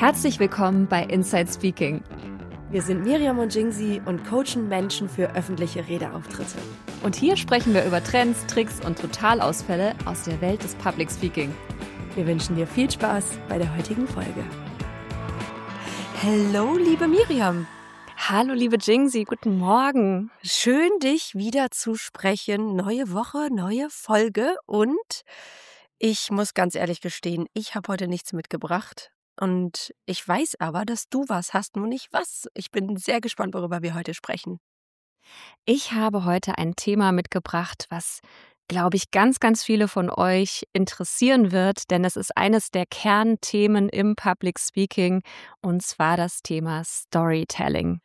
Herzlich willkommen bei Inside Speaking. Wir sind Miriam und Jingsi und coachen Menschen für öffentliche Redeauftritte. Und hier sprechen wir über Trends, Tricks und Totalausfälle aus der Welt des Public Speaking. Wir wünschen dir viel Spaß bei der heutigen Folge. Hallo, liebe Miriam. Hallo, liebe Jingsi, guten Morgen. Schön, dich wieder zu sprechen. Neue Woche, neue Folge. Und ich muss ganz ehrlich gestehen, ich habe heute nichts mitgebracht. Und ich weiß aber, dass du was hast, nur nicht was. Ich bin sehr gespannt, worüber wir heute sprechen. Ich habe heute ein Thema mitgebracht, was, glaube ich, ganz, ganz viele von euch interessieren wird, denn es ist eines der Kernthemen im Public Speaking, und zwar das Thema Storytelling.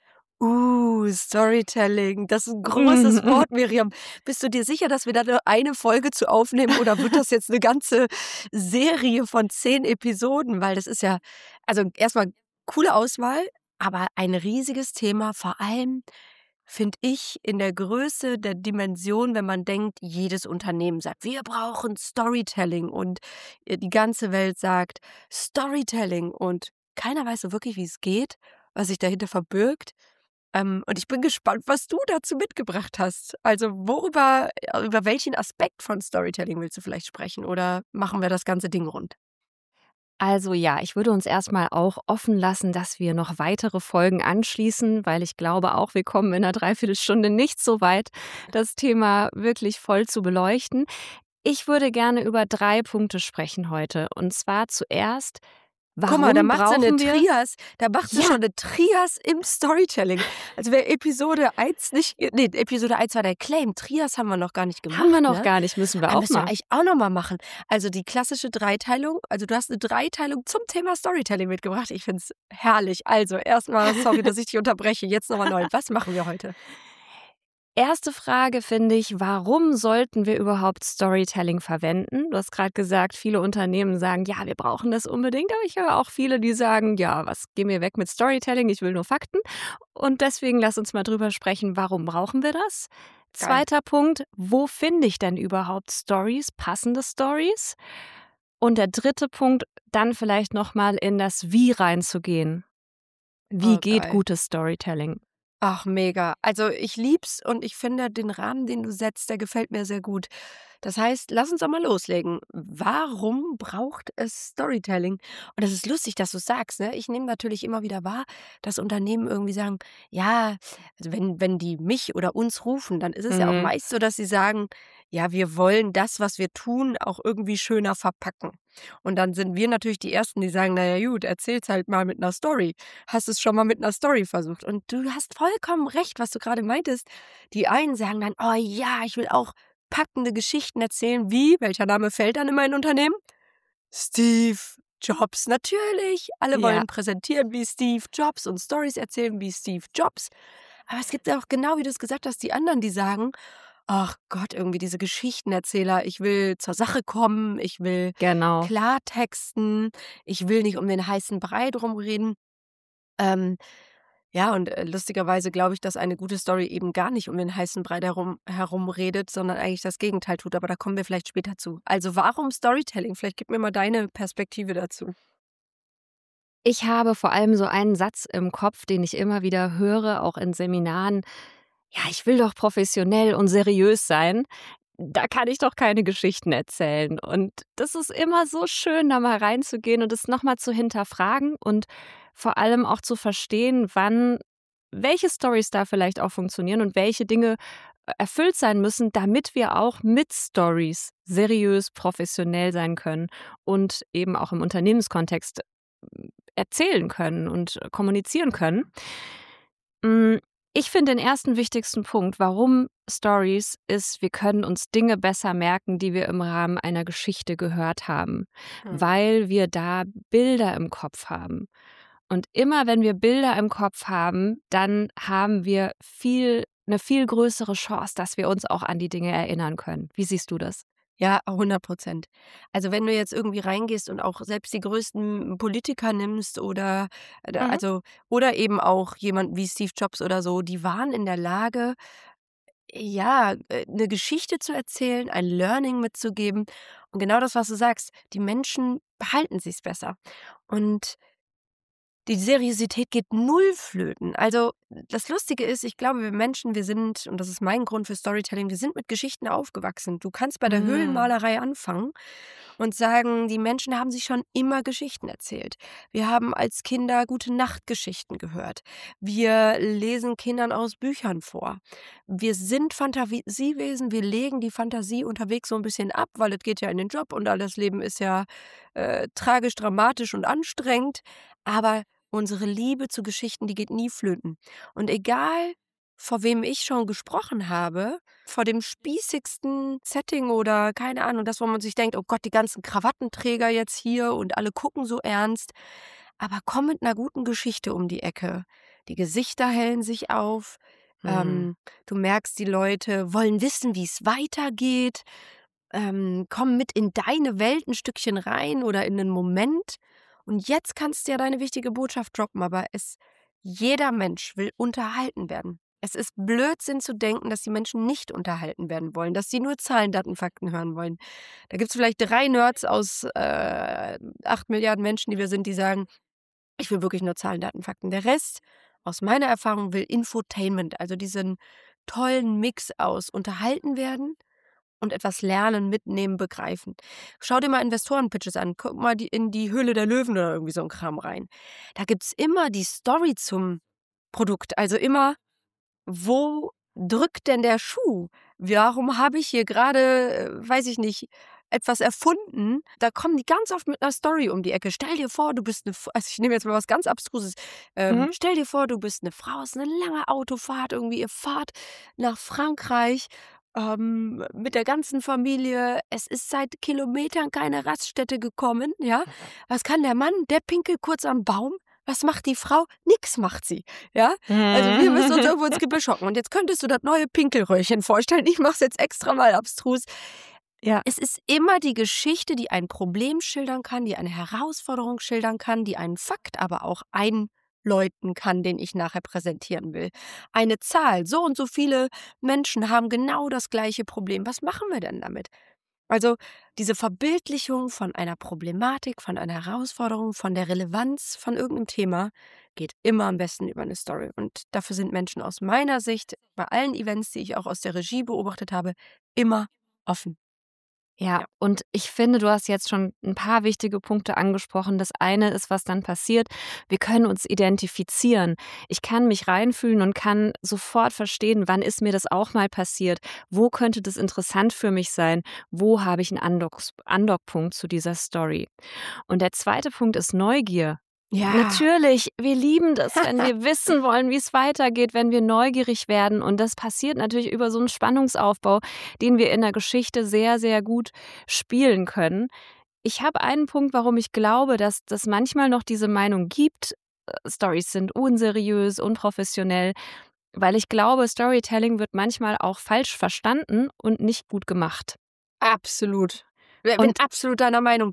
Storytelling, das ist ein großes Wort, Miriam. Bist du dir sicher, dass wir da nur eine Folge zu aufnehmen oder wird das jetzt eine ganze Serie von 10 Episoden? Weil das ist ja, also erstmal coole Auswahl, aber ein riesiges Thema, vor allem finde ich in der Größe der Dimension, wenn man denkt, jedes Unternehmen sagt, wir brauchen Storytelling und die ganze Welt sagt Storytelling und keiner weiß so wirklich, wie es geht, was sich dahinter verbirgt. Und ich bin gespannt, was du dazu mitgebracht hast. Also über welchen Aspekt von Storytelling willst du vielleicht sprechen oder machen wir das ganze Ding rund? Also ja, ich würde uns erstmal auch offen lassen, dass wir noch weitere Folgen anschließen, weil ich glaube auch, wir kommen in einer Dreiviertelstunde nicht so weit, das Thema wirklich voll zu beleuchten. Ich würde gerne über 3 Punkte sprechen heute. Und zwar zuerst, Guck mal, da warum macht sie eine brauchen wir... Trias, da macht sie Ja. schon eine Trias im Storytelling. Also wer Episode 1 nicht, nee, Episode 1 war der Claim, Trias haben wir noch gar nicht gemacht. Haben wir noch ne? gar nicht, müssen wir auch Müssen wir mal. eigentlich auch noch mal machen. Also die klassische Dreiteilung, also du hast eine Dreiteilung zum Thema Storytelling mitgebracht. Ich finde es herrlich. Also erstmal, sorry, dass ich dich unterbreche, jetzt nochmal neu. Was machen wir heute? Erste Frage finde ich, warum sollten wir überhaupt Storytelling verwenden? Du hast gerade gesagt, viele Unternehmen sagen, ja, wir brauchen das unbedingt, aber ich höre auch viele, die sagen, ja, geh mir weg mit Storytelling, ich will nur Fakten. Und deswegen lass uns mal drüber sprechen, warum brauchen wir das? Geil. Zweiter Punkt, wo finde ich denn überhaupt Stories, passende Stories? Und der dritte Punkt, dann vielleicht nochmal in das Wie reinzugehen. Wie Oh, geht geil. gutes Storytelling? Ach, mega. Also ich lieb's und ich finde, den Rahmen, den du setzt, der gefällt mir sehr gut. Das heißt, lass uns doch mal loslegen. Warum braucht es Storytelling? Und das ist lustig, dass du sagst, ne? Ich nehme natürlich immer wieder wahr, dass Unternehmen irgendwie sagen, ja, also wenn die mich oder uns rufen, dann ist es ja auch meist so, dass sie sagen, ja, wir wollen das, was wir tun, auch irgendwie schöner verpacken. Und dann sind wir natürlich die Ersten, die sagen, naja gut, erzähl's halt mal mit einer Story. Hast es schon mal mit einer Story versucht? Und du hast vollkommen recht, was du gerade meintest. Die einen sagen dann, oh ja, ich will auch packende Geschichten erzählen. Wie? Welcher Name fällt dann in mein Unternehmen? Steve Jobs. Natürlich. Alle Ja. wollen präsentieren wie Steve Jobs und Stories erzählen wie Steve Jobs. Aber es gibt auch genau, wie du es gesagt hast, die anderen, die sagen, ach Gott, irgendwie diese Geschichtenerzähler, ich will zur Sache kommen, ich will Genau. Klartexten, ich will nicht um den heißen Brei drum reden. Ähm, ja, und lustigerweise glaube ich, dass eine gute Story eben gar nicht um den heißen Brei herum redet, sondern eigentlich das Gegenteil tut. Aber da kommen wir vielleicht später zu. Also warum Storytelling? Vielleicht gib mir mal deine Perspektive dazu. Ich habe vor allem so einen Satz im Kopf, den ich immer wieder höre, auch in Seminaren. Ja, ich will doch professionell und seriös sein. Da kann ich doch keine Geschichten erzählen. Und das ist immer so schön, da mal reinzugehen und es nochmal zu hinterfragen und vor allem auch zu verstehen, welche Storys da vielleicht auch funktionieren und welche Dinge erfüllt sein müssen, damit wir auch mit Stories seriös, professionell sein können und eben auch im Unternehmenskontext erzählen können und kommunizieren können. Ich finde den ersten wichtigsten Punkt, warum Stories, ist, wir können uns Dinge besser merken, die wir im Rahmen einer Geschichte gehört haben, weil wir da Bilder im Kopf haben. Und immer wenn wir Bilder im Kopf haben, dann haben wir eine viel größere Chance, dass wir uns auch an die Dinge erinnern können. Wie siehst du das? Ja, 100%. Also wenn du jetzt irgendwie reingehst und auch selbst die größten Politiker nimmst oder oder eben auch jemand wie Steve Jobs oder so, die waren in der Lage, ja, 'ne Geschichte zu erzählen, ein Learning mitzugeben. Und genau das, was du sagst, die Menschen behalten sich's besser. Und die Seriosität geht null flöten. Also das Lustige ist, ich glaube, wir Menschen, wir sind, und das ist mein Grund für Storytelling, wir sind mit Geschichten aufgewachsen. Du kannst bei der Höhlenmalerei anfangen und sagen, die Menschen haben sich schon immer Geschichten erzählt. Wir haben als Kinder gute Nachtgeschichten gehört. Wir lesen Kindern aus Büchern vor. Wir sind Fantasiewesen, wir legen die Fantasie unterwegs so ein bisschen ab, weil es geht ja in den Job und all das Leben ist ja tragisch, dramatisch und anstrengend. Aber unsere Liebe zu Geschichten, die geht nie flöten. Und egal, vor wem ich schon gesprochen habe, vor dem spießigsten Setting oder keine Ahnung, das, wo man sich denkt, oh Gott, die ganzen Krawattenträger jetzt hier und alle gucken so ernst. Aber komm mit einer guten Geschichte um die Ecke. Die Gesichter hellen sich auf. Du merkst, die Leute wollen wissen, wie es weitergeht. Komm mit in deine Welt ein Stückchen rein oder in einen Moment. Und jetzt kannst du ja deine wichtige Botschaft droppen, aber jeder Mensch will unterhalten werden. Es ist Blödsinn zu denken, dass die Menschen nicht unterhalten werden wollen, dass sie nur Zahlen, Daten, Fakten hören wollen. Da gibt es vielleicht 3 Nerds aus 8 Milliarden Menschen, die wir sind, die sagen, ich will wirklich nur Zahlen, Daten, Fakten. Der Rest, aus meiner Erfahrung, will Infotainment, also diesen tollen Mix aus unterhalten werden und etwas lernen, mitnehmen, begreifen. Schau dir mal Investoren-Pitches an. Guck mal in die Höhle der Löwen oder irgendwie so ein Kram rein. Da gibt es immer die Story zum Produkt. Also immer, wo drückt denn der Schuh? Warum habe ich hier gerade, weiß ich nicht, etwas erfunden? Da kommen die ganz oft mit einer Story um die Ecke. Stell dir vor, du bist also ich nehme jetzt mal was ganz Abstruses. Stell dir vor, du bist eine Frau, es ist eine lange Autofahrt, irgendwie ihr fahrt nach Frankreich mit der ganzen Familie. Es ist seit Kilometern keine Raststätte gekommen, ja. Was kann der Mann? Der pinkelt kurz am Baum. Was macht die Frau? Nix macht sie, ja. Also wir müssen uns irgendwo ins Gebüsch hocken. Und jetzt könntest du das neue Pinkelröhrchen vorstellen. Ich mache es jetzt extra mal abstrus. Ja. Es ist immer die Geschichte, die ein Problem schildern kann, die eine Herausforderung schildern kann, die einen Fakt aber auch einläuten kann, den ich nachher präsentieren will. Eine Zahl, so und so viele Menschen haben genau das gleiche Problem. Was machen wir denn damit? Also diese Verbildlichung von einer Problematik, von einer Herausforderung, von der Relevanz von irgendeinem Thema geht immer am besten über eine Story. Und dafür sind Menschen aus meiner Sicht bei allen Events, die ich auch aus der Regie beobachtet habe, immer offen. Ja, und ich finde, du hast jetzt schon ein paar wichtige Punkte angesprochen. Das eine ist, was dann passiert: Wir können uns identifizieren. Ich kann mich reinfühlen und kann sofort verstehen, wann ist mir das auch mal passiert? Wo könnte das interessant für mich sein? Wo habe ich einen Andockpunkt zu dieser Story? Und der zweite Punkt ist Neugier. Ja. Natürlich, wir lieben das, wenn wir wissen wollen, wie es weitergeht, wenn wir neugierig werden. Und das passiert natürlich über so einen Spannungsaufbau, den wir in der Geschichte sehr, sehr gut spielen können. Ich habe einen Punkt, warum ich glaube, dass das manchmal noch diese Meinung gibt, Storys sind unseriös, unprofessionell, weil ich glaube, Storytelling wird manchmal auch falsch verstanden und nicht gut gemacht. Absolut. Ich bin absolut deiner Meinung.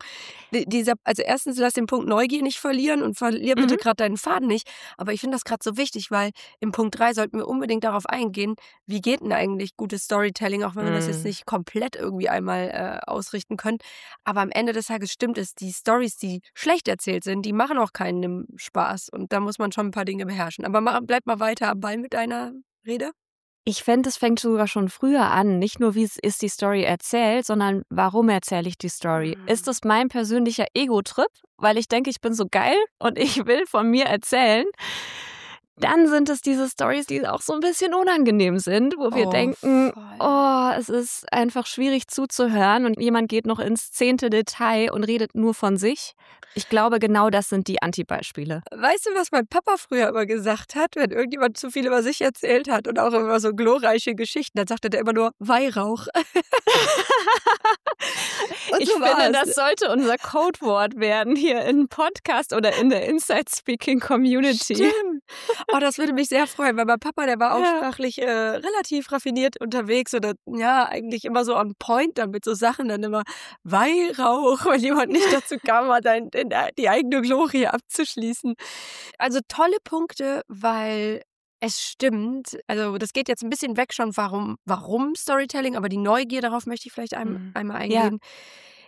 Also erstens, lass den Punkt Neugier nicht verlieren und verlier bitte gerade deinen Faden nicht. Aber ich finde das gerade so wichtig, weil im Punkt 3 sollten wir unbedingt darauf eingehen, wie geht denn eigentlich gutes Storytelling, auch wenn wir das jetzt nicht komplett irgendwie einmal ausrichten können. Aber am Ende des Tages stimmt es, die Storys, die schlecht erzählt sind, die machen auch keinen Spaß. Und da muss man schon ein paar Dinge beherrschen. Aber bleib mal weiter am Ball mit deiner Rede. Ich fände, es fängt sogar schon früher an. Nicht nur, wie ist die Story erzählt, sondern warum erzähle ich die Story? Ist es mein persönlicher Ego-Trip, weil ich denke, ich bin so geil und ich will von mir erzählen? Dann sind es diese Storys, die auch so ein bisschen unangenehm sind, wo wir denken, es ist einfach schwierig zuzuhören und jemand geht noch ins 10. Detail und redet nur von sich. Ich glaube, genau das sind die Antibeispiele. Weißt du, was mein Papa früher immer gesagt hat, wenn irgendjemand zu viel über sich erzählt hat und auch immer so glorreiche Geschichten, dann sagte der immer nur Weihrauch. Ich finde, das sollte unser Codewort werden hier im Podcast oder in der Inside Speaking Community. Stimmt. Oh, das würde mich sehr freuen, weil mein Papa, der war auch sprachlich relativ raffiniert unterwegs oder ja, eigentlich immer so on point dann mit so Sachen, dann immer Weihrauch, wenn jemand nicht dazu kam, mal die eigene Glorie abzuschließen. Also tolle Punkte, weil es stimmt, also das geht jetzt ein bisschen weg schon, warum Storytelling, aber die Neugier, darauf möchte ich vielleicht einmal eingehen.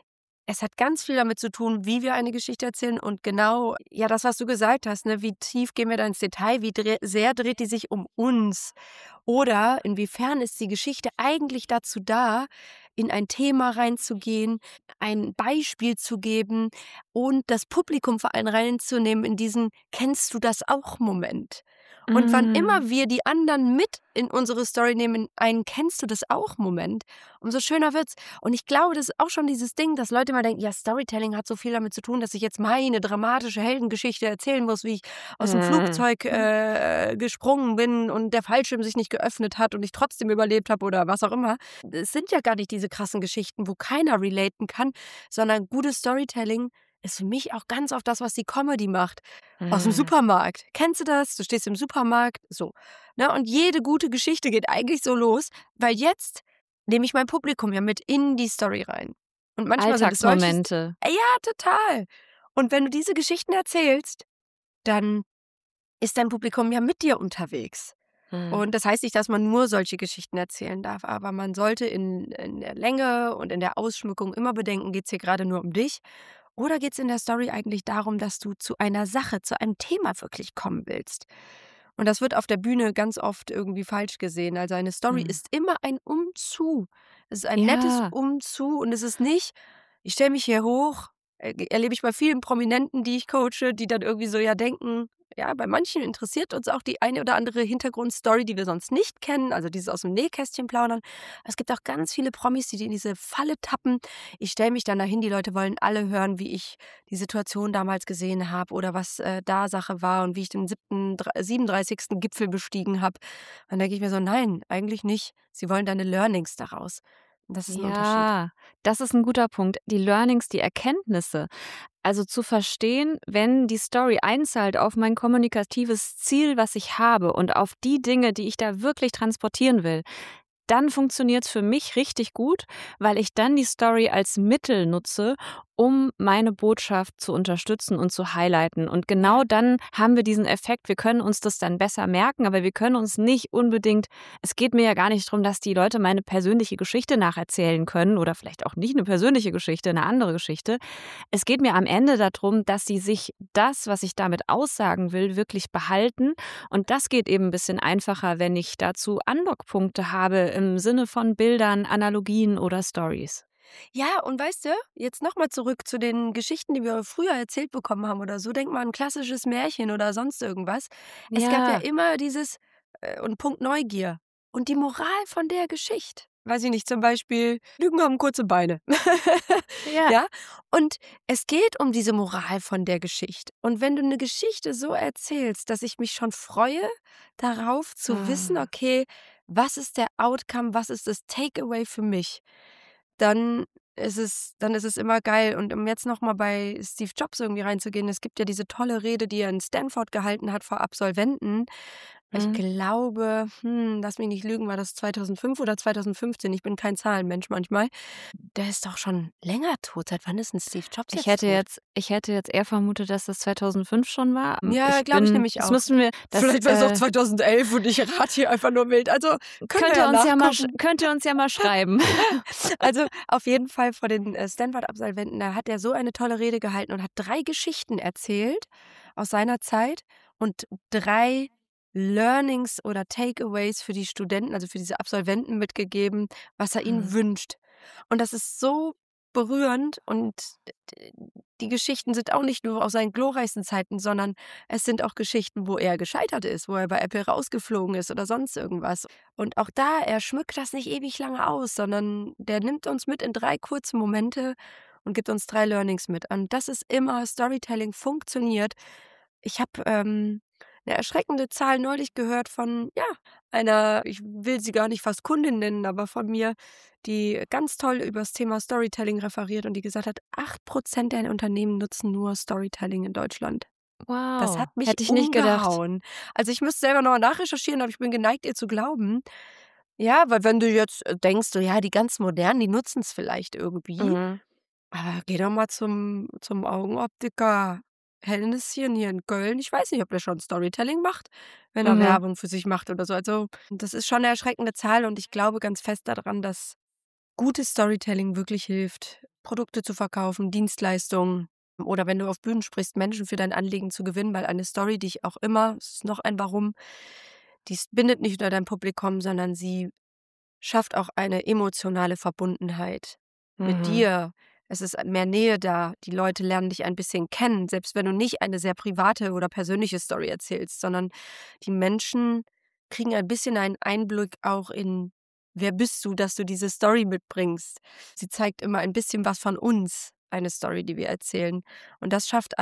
Es hat ganz viel damit zu tun, wie wir eine Geschichte erzählen und genau, ja, das, was du gesagt hast, ne, wie tief gehen wir da ins Detail, wie sehr dreht die sich um uns oder inwiefern ist die Geschichte eigentlich dazu da, in ein Thema reinzugehen, ein Beispiel zu geben und das Publikum vor allem reinzunehmen in diesen „Kennst du das auch?" Moment. Und wann Mm. immer wir die anderen mit in unsere Story nehmen, in einen „Kennst du das auch?" Moment, umso schöner wird's. Und ich glaube, das ist auch schon dieses Ding, dass Leute mal denken, ja, Storytelling hat so viel damit zu tun, dass ich jetzt meine dramatische Heldengeschichte erzählen muss, wie ich aus dem Mm. Flugzeug gesprungen bin und der Fallschirm sich nicht geöffnet hat und ich trotzdem überlebt habe oder was auch immer. Es sind ja gar nicht diese krassen Geschichten, wo keiner relaten kann, sondern gutes Storytelling ist für mich auch ganz oft das, was die Comedy macht. Aus dem Mm. Supermarkt. Kennst du das? Du stehst im Supermarkt, so. Ne? Und jede gute Geschichte geht eigentlich so los, weil jetzt nehme ich mein Publikum ja mit in die Story rein. Und manchmal sind es solche, Alltagsmomente. ja, total. Und wenn du diese Geschichten erzählst, dann ist dein Publikum ja mit dir unterwegs. Mm. Und das heißt nicht, dass man nur solche Geschichten erzählen darf, aber man sollte in der Länge und in der Ausschmückung immer bedenken, geht es hier gerade nur um dich oder geht es in der Story eigentlich darum, dass du zu einer Sache, zu einem Thema wirklich kommen willst? Und das wird auf der Bühne ganz oft irgendwie falsch gesehen. Also eine Story Mm. ist immer ein Umzu. Es ist ein nettes Ja. Umzu und es ist nicht, ich stelle mich hier hoch, erlebe ich bei vielen Prominenten, die ich coache, die dann irgendwie so ja denken, ja, bei manchen interessiert uns auch die eine oder andere Hintergrundstory, die wir sonst nicht kennen, also dieses aus dem Nähkästchen plaudern. Es gibt auch ganz viele Promis, die in diese Falle tappen. Ich stelle mich dann dahin, die Leute wollen alle hören, wie ich die Situation damals gesehen habe oder was da Sache war und wie ich den 37. Gipfel bestiegen habe. Dann denke ich mir so, nein, eigentlich nicht. Sie wollen deine Learnings daraus. Und das ist ein Unterschied. Ja, das ist ein guter Punkt. Die Learnings, die Erkenntnisse. Also zu verstehen, wenn die Story einzahlt auf mein kommunikatives Ziel, was ich habe und auf die Dinge, die ich da wirklich transportieren will, dann funktioniert's für mich richtig gut, weil ich dann die Story als Mittel nutze, um meine Botschaft zu unterstützen und zu highlighten. Und genau dann haben wir diesen Effekt, wir können uns das dann besser merken, aber wir können uns nicht unbedingt, es geht mir ja gar nicht darum, dass die Leute meine persönliche Geschichte nacherzählen können oder vielleicht auch nicht eine persönliche Geschichte, eine andere Geschichte. Es geht mir am Ende darum, dass sie sich das, was ich damit aussagen will, wirklich behalten. Und das geht eben ein bisschen einfacher, wenn ich dazu Andockpunkte habe im Sinne von Bildern, Analogien oder Stories. Ja, und weißt du, jetzt nochmal zurück zu den Geschichten, die wir früher erzählt bekommen haben oder so. Denk mal an ein klassisches Märchen oder sonst irgendwas. Es gab ja Ja, immer dieses und Punkt Neugier. Und die Moral von der Geschichte. Weiß ich nicht, zum Beispiel, Lügen haben kurze Beine. ja. Ja, und es geht um diese Moral von der Geschichte. Und wenn du eine Geschichte so erzählst, dass ich mich schon freue, darauf zu wissen, Ah. okay, was ist der Outcome, was ist das Takeaway für mich? Dann dann ist es immer geil. Und um jetzt noch mal bei Steve Jobs irgendwie reinzugehen, es gibt ja diese tolle Rede, die er in Stanford gehalten hat vor Absolventen. Ich Mhm. glaube, lass mich nicht lügen, war das 2005 oder 2015? Ich bin kein Zahlenmensch manchmal. Der ist doch schon länger tot. Seit wann ist 'n Steve Jobs Ich jetzt hätte tot? jetzt ich hätte jetzt eher vermutet, dass das 2005 schon war. Ja, glaube ich nämlich Das auch. müssen wir Vielleicht war es auch 2011 und ich rate hier einfach nur wild. Also, können wir ja nachgucken. könnt ihr uns ja mal schreiben. Also, auf jeden Fall vor den Stanford-Absolventen, da hat er so eine tolle Rede gehalten und hat 3 Geschichten erzählt aus seiner Zeit und 3 Learnings oder Takeaways für die Studenten, also für diese Absolventen mitgegeben, was er ihnen Mhm. wünscht. Und das ist so berührend und d die Geschichten sind auch nicht nur aus seinen glorreichsten Zeiten, sondern es sind auch Geschichten, wo er gescheitert ist, wo er bei Apple rausgeflogen ist oder sonst irgendwas. Und auch da, er schmückt das nicht ewig lange aus, sondern der nimmt uns mit in 3 kurze Momente und gibt uns 3 Learnings mit. Und das ist immer Storytelling funktioniert. Ich habe, 'ne erschreckende Zahl neulich gehört von, ja, einer, ich will sie gar nicht fast Kundin nennen, aber von mir, die ganz toll übers Thema Storytelling referiert und die gesagt hat, 8% der Unternehmen nutzen nur Storytelling in Deutschland. Das Wow, hat mich hätte ich nicht gedacht. umgehauen. Also, ich müsste selber noch mal nachrecherchieren, aber ich bin geneigt, ihr zu glauben. Ja, weil wenn du jetzt denkst, so, ja, die ganz Modernen, die nutzen's vielleicht irgendwie, Mhm. aber geh doch mal zum Augenoptiker Hellnäschen hier in Köln. Ich weiß nicht, ob der schon Storytelling macht, wenn er Mhm. Werbung für sich macht oder so. Also, das ist schon 'ne erschreckende Zahl und ich glaube ganz fest daran, dass gutes Storytelling wirklich hilft, Produkte zu verkaufen, Dienstleistungen oder wenn du auf Bühnen sprichst, Menschen für dein Anliegen zu gewinnen, weil eine Story, die ich auch immer, es ist noch ein Warum, bindet nicht nur dein Publikum, sondern sie schafft auch eine emotionale Verbundenheit mit Mhm. dir. Es ist mehr Nähe da. Die Leute lernen dich ein bisschen kennen, selbst wenn du nicht eine sehr private oder persönliche Story erzählst, sondern die Menschen kriegen ein bisschen einen Einblick auch in, wer bist du, dass du diese Story mitbringst. Sie zeigt immer ein bisschen was von uns, eine Story, die wir erzählen. Und das schafft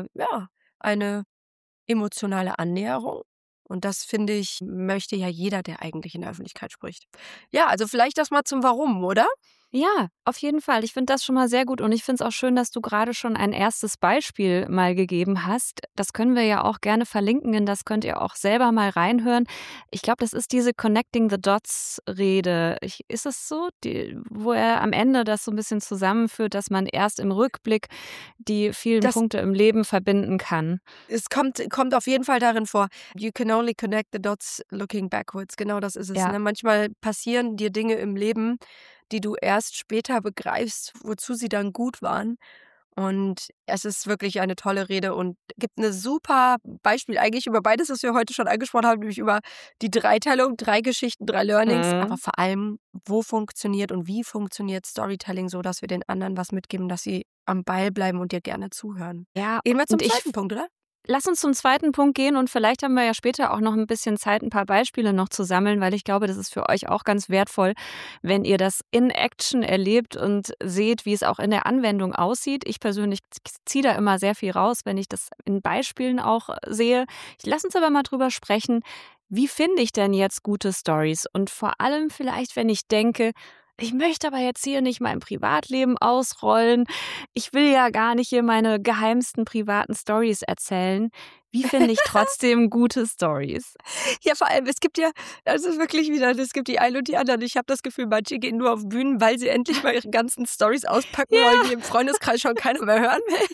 eine emotionale Annäherung. Und das, finde ich, möchte ja jeder, der eigentlich in der Öffentlichkeit spricht. Ja, also vielleicht das mal zum Warum, oder? Ja, auf jeden Fall. Ich finde das schon mal sehr gut und ich finde es auch schön, dass du gerade schon ein erstes Beispiel mal gegeben hast. Das können wir ja auch gerne verlinken, in das könnt ihr auch selber mal reinhören. Ich glaube, das ist diese Connecting the Dots Rede. Ist es so, wo er am Ende das so ein bisschen zusammenführt, dass man erst im Rückblick die vielen Das Punkte im Leben verbinden kann? es kommt auf jeden Fall darin vor. You can only connect the dots looking backwards. Genau das ist es, Ja. ne? Manchmal passieren dir Dinge im Leben, die du erst später begreifst, wozu sie dann gut waren. Und es ist wirklich eine tolle Rede und gibt 'ne super Beispiel eigentlich über beides, was wir heute schon angesprochen haben, nämlich über die Dreiteilung, 3 Geschichten, 3 Learnings, aber Mhm. vor allem, wo funktioniert und wie funktioniert Storytelling so, dass wir den anderen was mitgeben, dass sie am Ball bleiben und dir gerne zuhören. Ja, Gehen wir zum und zweiten Punkt, oder? lass uns zum zweiten Punkt gehen und vielleicht haben wir ja später auch noch ein bisschen Zeit, ein paar Beispiele noch zu sammeln, weil ich glaube, das ist für euch auch ganz wertvoll, wenn ihr das in Action erlebt und seht, wie es auch in der Anwendung aussieht. Ich persönlich ziehe da immer sehr viel raus, wenn ich das in Beispielen auch sehe. Lass uns aber mal drüber sprechen, wie finde ich denn jetzt gute Stories? Und vor allem vielleicht, wenn ich denke: „Ich möchte aber jetzt hier nicht mein Privatleben ausrollen. Ich will ja gar nicht hier meine geheimsten privaten Stories erzählen. Wie finde ich trotzdem gute Stories?“ Ja, vor allem, es gibt ja also wirklich wieder es gibt die einen und die anderen. Ich habe das Gefühl, manche gehen nur auf Bühnen, weil sie endlich mal ihre ganzen Storys auspacken wollen, Ja. die im Freundeskreis schon keiner mehr hören will.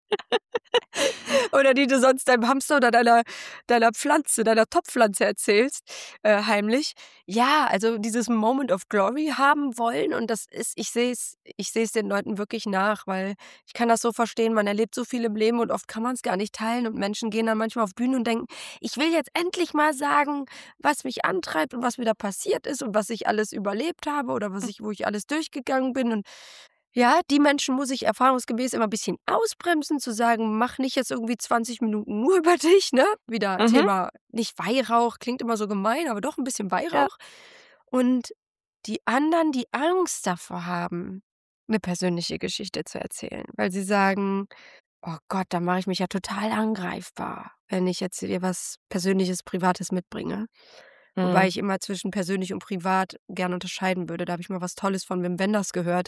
Oder die du sonst deinem Hamster oder deiner Pflanze, deiner Topfpflanze erzählst, heimlich. Ja, also dieses Moment of Glory haben wollen und das ist ich sehe es den Leuten wirklich nach, weil ich kann das so verstehen, man erlebt so viel im Leben und oft kann man es gar nicht teilen und Menschen gehen dann manchmal auf Bühnen und denken: „Ich will jetzt endlich mal sagen, was mich antreibt und was mir da passiert ist und was ich alles überlebt habe oder wo ich alles durchgegangen bin.“ Und ja, die Menschen muss ich erfahrungsgemäß immer 'n bisschen ausbremsen, zu sagen: „Mach nicht jetzt irgendwie 20 Minuten nur über dich“, ne? Wieder Mhm. Thema nicht Weihrauch, klingt immer so gemein, aber doch 'n bisschen Ja. Weihrauch. Und die anderen, die Angst davor haben, 'ne persönliche Geschichte zu erzählen, weil sie sagen: „Oh Gott, da mache ich mich ja total angreifbar, wenn ich jetzt dir was Persönliches, Privates mitbringe.“ Wobei Mhm. ich immer zwischen persönlich und privat gern unterscheiden würde. Da habe ich mal was Tolles von Wim Wenders gehört,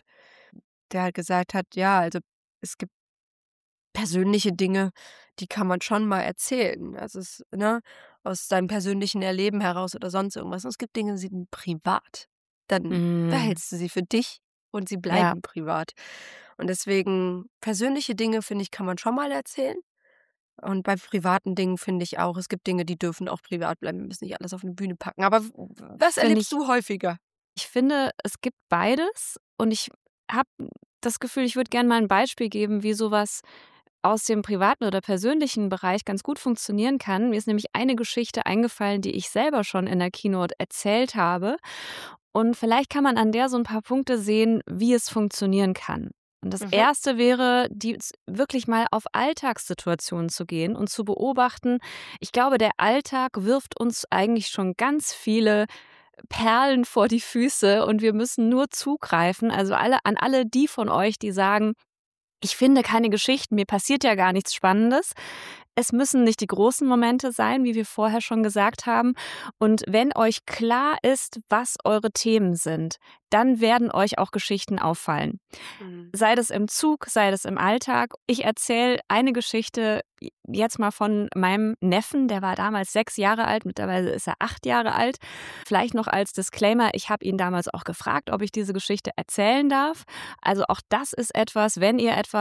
der halt gesagt hat, ja, also es gibt persönliche Dinge, die kann man schon mal erzählen. Also es, ne, aus seinem persönlichen Erleben heraus oder sonst irgendwas. Und es gibt Dinge, die sind privat. Dann Mhm. behältst du sie für dich und sie Ja. bleiben privat. Und deswegen, persönliche Dinge, finde ich, kann man schon mal erzählen. Und bei privaten Dingen finde ich auch, es gibt Dinge, die dürfen auch privat bleiben. Wir müssen nicht alles auf eine Bühne packen. Aber was Finde erlebst ich du häufiger? Ich finde, es gibt beides und ich habe das Gefühl, ich würde gerne mal ein Beispiel geben, wie sowas aus dem privaten oder persönlichen Bereich ganz gut funktionieren kann. Mir ist nämlich eine Geschichte eingefallen, die ich selber schon in der Keynote erzählt habe. Und vielleicht kann man an der so ein paar Punkte sehen, wie es funktionieren kann. Und das Mhm. erste wäre, wirklich mal auf Alltagssituationen zu gehen und zu beobachten. Ich glaube, der Alltag wirft uns eigentlich schon ganz viele Perlen vor die Füße und wir müssen nur zugreifen. Also alle die von euch, die sagen: „Ich finde keine Geschichten, mir passiert ja gar nichts Spannendes.“ Es müssen nicht die großen Momente sein, wie wir vorher schon gesagt haben. Und wenn euch klar ist, was eure Themen sind, dann werden euch auch Geschichten auffallen. Mhm. Sei das im Zug, sei das im Alltag. Ich erzähle eine Geschichte jetzt mal von meinem Neffen, der war damals 6 Jahre alt, mittlerweile ist er 8 Jahre alt. Vielleicht noch als Disclaimer, ich habe ihn damals auch gefragt, ob ich diese Geschichte erzählen darf. Also auch das ist etwas, wenn ihr etwas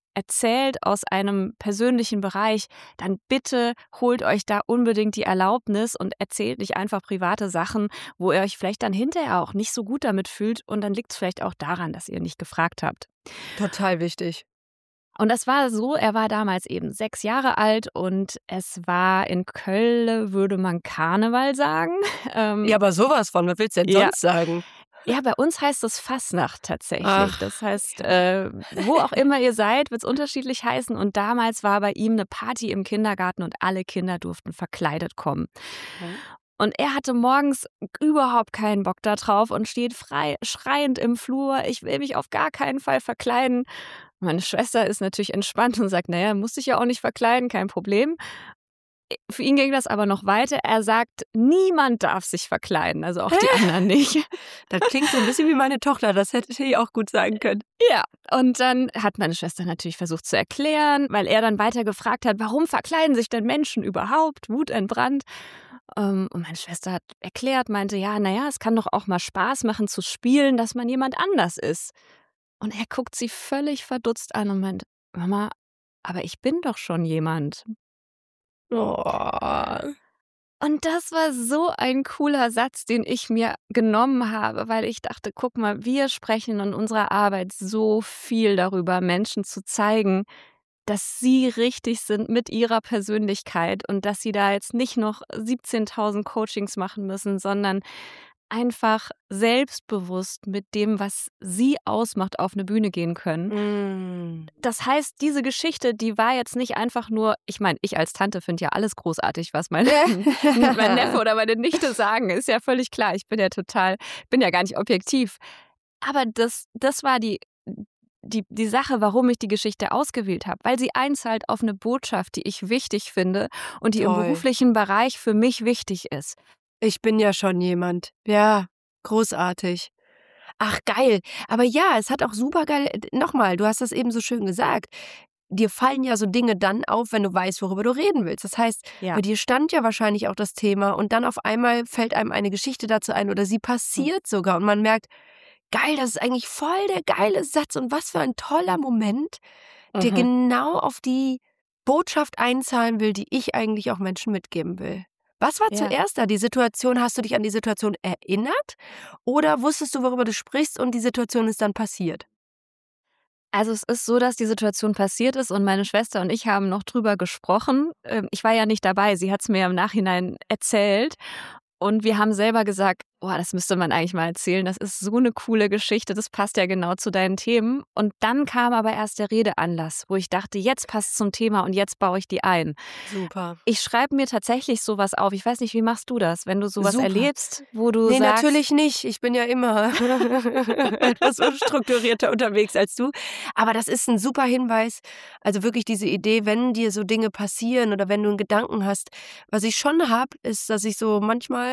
erzählt aus einem persönlichen Bereich, dann bitte holt euch da unbedingt die Erlaubnis und erzählt nicht einfach private Sachen, wo ihr euch vielleicht dann hinterher auch nicht so gut damit fühlt und dann liegt es vielleicht auch daran, dass ihr nicht gefragt habt. Total wichtig. Und das war so, er war damals eben 6 Jahre alt und es war in Köln, würde man Karneval sagen. Ja, aber sowas von, was willst du denn Ja. sonst sagen? Ja, bei uns heißt es Fasnacht tatsächlich. Ach, Das heißt, wo auch immer ihr seid, wird es unterschiedlich heißen. Und damals war bei ihm eine Party im Kindergarten und alle Kinder durften verkleidet kommen. Und er hatte morgens überhaupt keinen Bock da drauf und steht frei schreiend im Flur, ich will mich auf gar keinen Fall verkleiden. Meine Schwester ist natürlich entspannt und sagt, naja, musst dich ja auch nicht verkleiden, kein Problem. Für ihn ging das aber noch weiter. Er sagt, niemand darf sich verkleiden, also auch die anderen nicht. Das klingt so ein bisschen wie meine Tochter, das hätte ich auch gut sagen können. Ja, und dann hat meine Schwester natürlich versucht zu erklären, weil er dann weiter gefragt hat, warum verkleiden sich denn Menschen überhaupt? Wutentbrannt. Und meine Schwester hat erklärt, meinte, ja, naja, es kann doch auch mal Spaß machen zu spielen, dass man jemand anders ist. Und er guckt sie völlig verdutzt an und meint, Mama, aber ich bin doch schon jemand. Oh. Und das war so ein cooler Satz, den ich mir genommen habe, weil ich dachte, guck mal, wir sprechen in unserer Arbeit so viel darüber, Menschen zu zeigen, dass sie richtig sind mit ihrer Persönlichkeit und dass sie da jetzt nicht noch 17.000 Coachings machen müssen, sondern einfach selbstbewusst mit dem, was sie ausmacht, auf eine Bühne gehen können. Das heißt, diese Geschichte, die war jetzt nicht einfach nur, ich meine, ich als Tante finde ja alles großartig, was mein Neffe oder meine Nichte sagen, ist ja völlig klar. Ich bin ja gar nicht objektiv. Aber das war die Sache, warum ich die Geschichte ausgewählt habe, weil sie einzahlt auf eine Botschaft, die ich wichtig finde und die im Toll. beruflichen Bereich für mich wichtig ist. Ich bin ja schon jemand. Ja, großartig. Ach, geil. Aber ja, es hat auch super geil. Nochmal, du hast das eben so schön gesagt. Dir fallen ja so Dinge dann auf, wenn du weißt, worüber du reden willst. Das heißt, Ja. bei dir stand ja wahrscheinlich auch das Thema und dann auf einmal fällt einem eine Geschichte dazu ein oder sie passiert sogar und man merkt, geil, das ist eigentlich voll der geile Satz und was für ein toller Moment, der genau auf die Botschaft einzahlen will, die ich eigentlich auch Menschen mitgeben will. Was war Ja. zuerst da? Die Situation, hast du dich an die Situation erinnert oder wusstest du, worüber du sprichst und die Situation ist dann passiert? Also es ist so, dass die Situation passiert ist und meine Schwester und ich haben noch drüber gesprochen. Ich war ja nicht dabei, sie hat es mir im Nachhinein erzählt. Und wir haben selber gesagt, boah, das müsste man eigentlich mal erzählen. Das ist so eine coole Geschichte, das passt ja genau zu deinen Themen. Und dann kam aber erst der Redeanlass, wo ich dachte, jetzt passt es zum Thema und jetzt baue ich die ein. Super. Ich schreibe mir tatsächlich sowas auf. Ich weiß nicht, wie machst du das, wenn du sowas Super. erlebst, wo du Nee, sagst... natürlich nicht. Ich bin ja immer etwas unstrukturierter unterwegs als du. Aber das ist ein super Hinweis. Also wirklich diese Idee, wenn dir so Dinge passieren oder wenn du einen Gedanken hast. Was ich schon habe, ist, dass ich so manchmal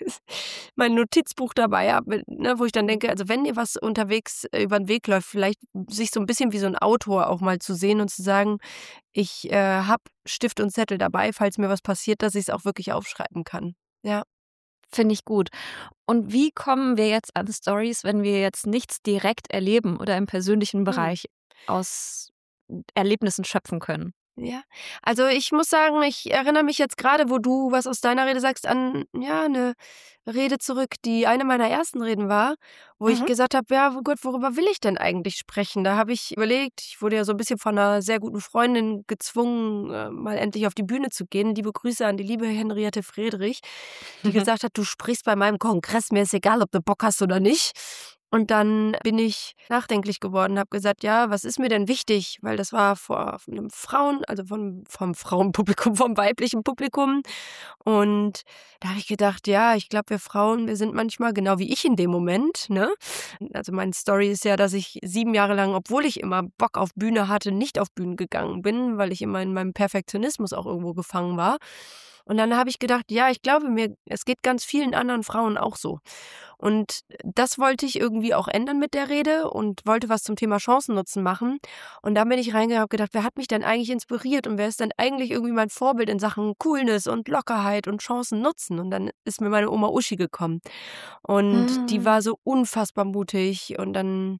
mein Notizbuch dabei habe, ne, wo ich dann denke, also wenn dir was unterwegs über den Weg läuft, vielleicht sich so ein bisschen wie so ein Autor auch mal zu sehen und zu sagen, ich habe Stift und Zettel dabei, falls mir was passiert, dass ich es auch wirklich aufschreiben kann. Ja. Finde ich gut. Und wie kommen wir jetzt an Stories, wenn wir jetzt nichts direkt erleben oder im persönlichen Bereich aus Erlebnissen schöpfen können? Ja, also ich muss sagen, ich erinnere mich jetzt gerade, wo du was aus deiner Rede sagst, an ja eine Rede zurück, die eine meiner ersten Reden war, wo ich gesagt habe, ja, Gott, worüber will ich denn eigentlich sprechen? Da habe ich überlegt, ich wurde ja so ein bisschen von einer sehr guten Freundin gezwungen, mal endlich auf die Bühne zu gehen. Liebe Grüße an die liebe Henriette Friedrich, die gesagt hat, du sprichst bei meinem Kongress, mir ist egal, ob du Bock hast oder nicht. Und dann bin ich nachdenklich geworden, habe gesagt, ja, was ist mir denn wichtig? Weil das war vor einem also vom Frauenpublikum, vom weiblichen Publikum. Und da habe ich gedacht, ja, ich glaube, wir Frauen, wir sind manchmal genau wie ich in dem Moment, ne? Also meine Story ist ja, dass ich 7 Jahre lang, obwohl ich immer Bock auf Bühne hatte, nicht auf Bühnen gegangen bin, weil ich immer in meinem Perfektionismus auch irgendwo gefangen war. Und dann habe ich gedacht, ja, ich glaube es geht ganz vielen anderen Frauen auch so. Und das wollte ich irgendwie auch ändern mit der Rede und wollte was zum Thema Chancennutzen machen. Und dann bin ich reingegangen und habe gedacht, wer hat mich denn eigentlich inspiriert und wer ist denn eigentlich irgendwie mein Vorbild in Sachen Coolness und Lockerheit und Chancen nutzen? Und dann ist mir meine Oma Uschi gekommen. Und die war so unfassbar mutig. Und dann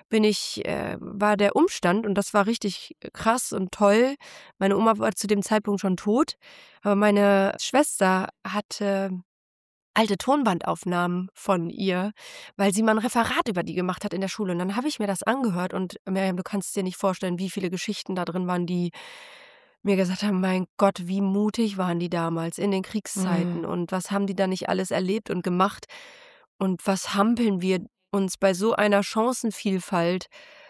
war der Umstand, und das war richtig krass und toll. Meine Oma war zu dem Zeitpunkt schon tot, aber meine Schwester hatte alte Tonbandaufnahmen von ihr, weil sie mal ein Referat über die gemacht hat in der Schule. Und dann habe ich mir das angehört und Miriam, du kannst dir nicht vorstellen, wie viele Geschichten da drin waren, die mir gesagt haben, mein Gott, wie mutig waren die damals in den Kriegszeiten Mhm. und was haben die da nicht alles erlebt und gemacht und was hampeln wir uns bei so einer Chancenvielfalt,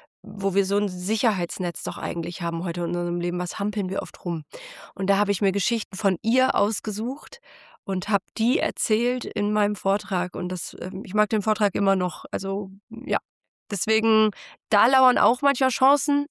wo wir so ein Sicherheitsnetz doch eigentlich haben heute in unserem Leben, was hampeln wir oft rum? Und da habe ich mir Geschichten von ihr ausgesucht und habe die erzählt in meinem Vortrag und ich mag den Vortrag immer noch. Also, ja, deswegen, da lauern auch manchmal Chancen,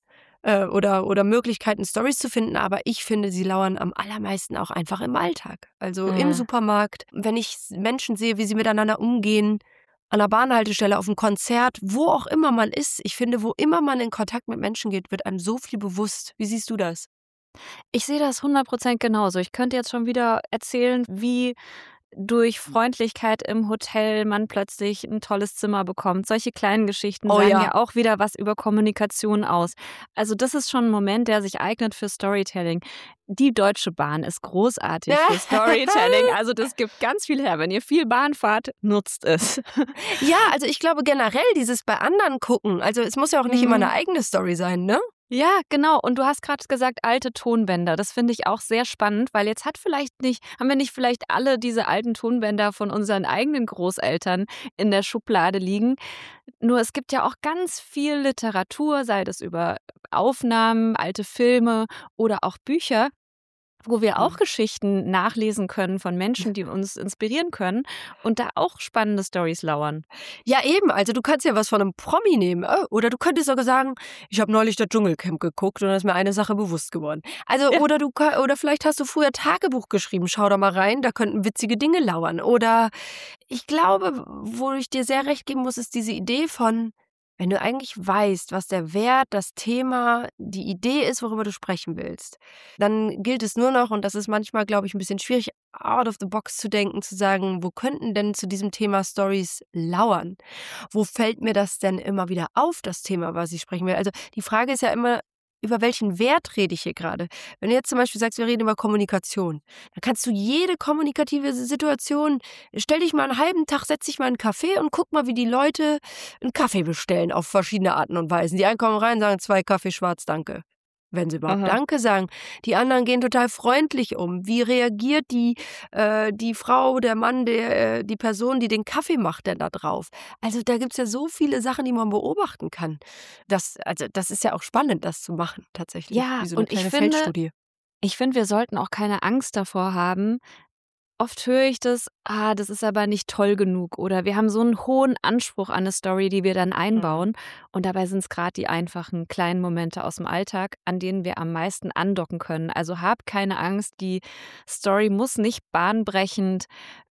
oder Möglichkeiten, Storys zu finden, aber ich finde, sie lauern am allermeisten auch einfach im Alltag. Also, im Mhm. Supermarkt, wenn ich Menschen sehe, wie sie miteinander umgehen, an der Bahnhaltestelle, auf 'm Konzert, wo auch immer man ist. Ich finde, wo immer man in Kontakt mit Menschen geht, wird einem so viel bewusst. Wie siehst du das? Ich sehe das 100% genauso. Ich könnte jetzt schon wieder erzählen, wie durch Freundlichkeit im Hotel man plötzlich 'n tolles Zimmer bekommt. Solche kleinen Geschichten Oh sagen ja. ja auch wieder was über Kommunikation aus. Also, das ist schon 'n Moment, der sich eignet für Storytelling. Die Deutsche Bahn ist großartig für Storytelling. Also, das gibt ganz viel her. Wenn ihr viel Bahn fahrt, nutzt es. Ja, also ich glaube generell dieses bei anderen gucken, also es muss ja auch nicht immer 'ne Mhm. eigene Story sein, ne? Ja, genau. Und du hast grad gesagt, alte Tonbänder. Das finde ich auch sehr spannend, weil jetzt haben wir nicht vielleicht alle diese alten Tonbänder von unseren eigenen Großeltern in der Schublade liegen. Nur es gibt ja auch ganz viel Literatur, sei das über Aufnahmen, alte Filme oder auch Bücher, wo wir auch Mhm. Geschichten nachlesen können von Menschen, die uns inspirieren können und da auch spannende Storys lauern. Ja, eben. Also, du kannst ja was von 'nem Promi nehmen, oder du könntest sogar sagen: „Ich habe neulich das Dschungelcamp geguckt und da ist mir eine Sache bewusst geworden.“ Also, Ja. oder vielleicht hast du früher Tagebuch geschrieben, schau da mal rein, da könnten witzige Dinge lauern. Oder ich glaube, wo ich dir sehr recht geben muss, ist diese Idee von, wenn du eigentlich weißt, was der Wert, das Thema, die Idee ist, worüber du sprechen willst, dann gilt es nur noch, und das ist manchmal, glaube ich, 'n bisschen schwierig, out of the box zu denken, zu sagen: „Wo könnten denn zu diesem Thema Storys lauern? Wo fällt mir das denn immer wieder auf, das Thema, was ich sprechen will?“ Also, die Frage ist ja immer, über welchen Wert rede ich hier grade? Wenn du jetzt zum Beispiel sagst, wir reden über Kommunikation, dann kannst du jede kommunikative Situation, stell dich mal 'n halben Tag, setz dich mal in 'n Café und guck mal, wie die Leute 'n Kaffee bestellen auf verschiedene Arten und Weisen. Die einen kommen rein, sagen: „2 Kaffee schwarz, danke.“ Wenn sie überhaupt Aha. Danke sagen. Die anderen gehen total freundlich um. Wie reagiert die Frau, der Mann, die Person, die den Kaffee macht, denn da drauf? Also, da gibt's ja so viele Sachen, die man beobachten kann. Das ist ja auch spannend, das zu machen tatsächlich, Ja, wie so 'ne und kleine Feldstudie. ich finde, wir sollten auch keine Angst davor haben. Oft höre ich das: „Ah, das ist aber nicht toll genug“ oder „Wir haben so 'n hohen Anspruch an 'ne Story, die wir dann Mhm. einbauen.“ Und dabei sind's grad die einfachen kleinen Momente aus'm Alltag, an denen wir am meisten andocken können. Also, hab keine Angst, die Story muss nicht bahnbrechend,